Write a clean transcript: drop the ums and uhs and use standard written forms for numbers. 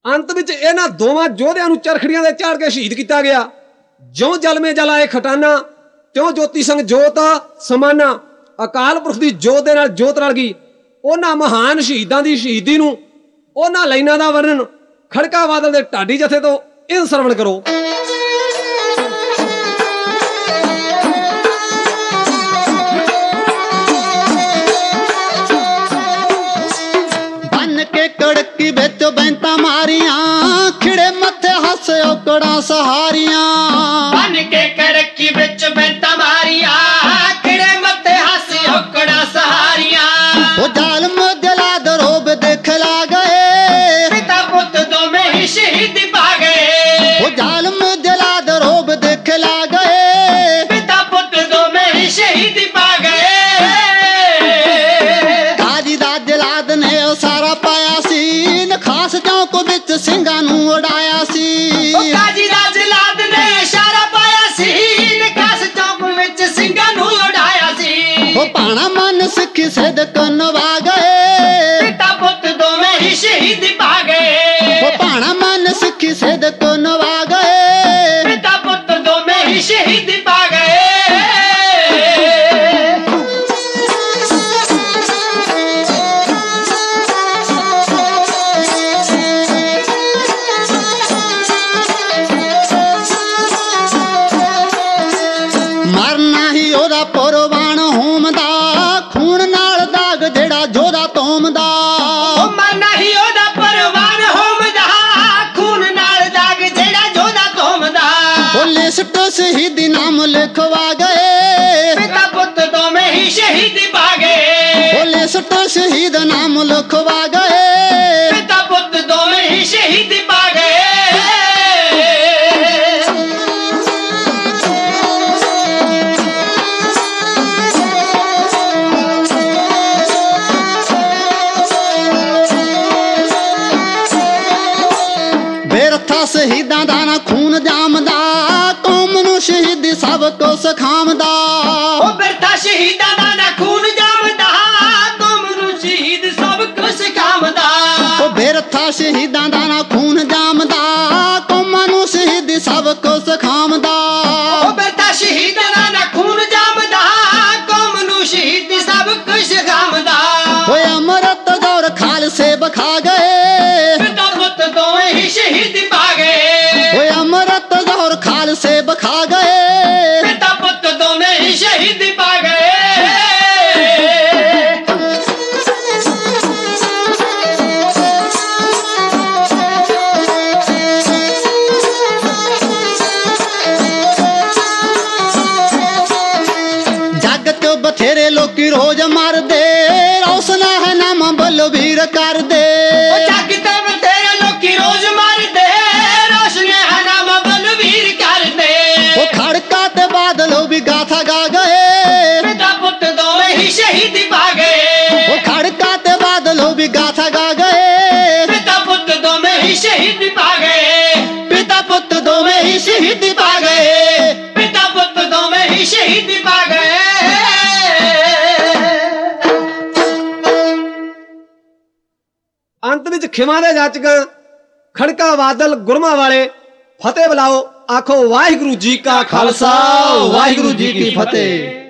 अंत विच इन्हां दोवां योधियां नूं चरखड़ियां दे चाड़ के शहीद किया गया। ज्यों जल में जल आए खटाना, त्यों ज्योति संग जोत समाना। अकाल पुरख दी जोत दे नाल जोत रल गई। उन्हां महान शहीदां दी शहीदी नूं उन्हां लाइनां दा वर्णन खड़का बादल दे ढाडी जथे तो इन सरवण करो। बन के कड़की बिच बैंता मारियां, खिड़े मथे हस औकड़ा सहारियां। बन के कड़की बिच बैंता मारियां, खिड़े मथे हस औकड़ा सहारियां। वो जालम जलाद रोब देखला गए, पिता पुत दोवें ही शहीद पा गए। वो जालम जलाद रोब देखला गए, पिता पुत दोवें ही शहीद पा गए। काजी दा जलाद ने ओ सारा पाया सी, नखास चौक विच ਸਿੰਘਾਂ ਨੂੰ ਉਡਾਇਆ ਸੀ। काजी दा जलाद ने इशारा पाया सी, नखास चौक विच ਸਿੰਘਾਂ ਨੂੰ ਉਡਾਇਆ ਸੀ। वो पाना मन सिखी सिदक नवा गए, पिता पुत दोवें ही शहीद पा गए। वो पाना मन सिखी सिदक नवा गए। पिता पुत दोवें ही शहीद पा गए। मरना ही ओदा पुरवान होमदा, खून नाल दाग जेड़ा जोधा तोमदा। मरना ही ओदा परवान होमदा, खून नाल दाग जेड़ा जोधा तोमदा। वो लिस्ट शहीदी नाम लिखवा गए, पिता पुत दोवें ही शहीद पा गए। वो लिस्ट शहीद नाम लिखवा गए। पिता पुत दोवें ही शहीद पा गए। बेरथा शहीदां दा ना खून जामदा, कौम नूं शहीदी सब को सिखामदा। ओ बिरथा शहीदां दा ना खून जामदा, कौम नूं शहीद सब कुछ सिखामदा। वो बेरथा शहीदां दा ना खून जामदा, कौम नूं शहीदी सब को सिखामदा। ओ बिरथा शहीदां दा ना खून जामदा, कौम नूं शहीद सब कुछ सिखामदा। वो अमृत दौर खालसे बखा गए, पिता पुत दोवें ही शहीद पा गए। वो अमृत दौर खालसे बखा गए। पिता पुत दोवें ही शहीद पा गए। जग चो बथेरे लोकी रोज मरदे, रोसना है नाम बलवीर कर दे। ओ जग ते बथेरे लोकी रोज मरदे, रोशन है नाम बलवीर कर दे। वो खड़का ते बादलों भी गाथा गा गए, पिता पुत दोवें ही शहीद पा गए। वो खड़का ते बादलों भी गाथा गा गए। पिता पुत दोवें ही शहीद पा गए। पिता पुत दोवें ही शहीद पा गए। पिता पुत दोवें ही शहीद पा गए। अंत विच खिमा दे जाचकां खड़का बादल गुरमां वाले फतेह बुलाओ। आखो वाहिगुरू जी का खालसा, वाहिगुरू जी की फतेह।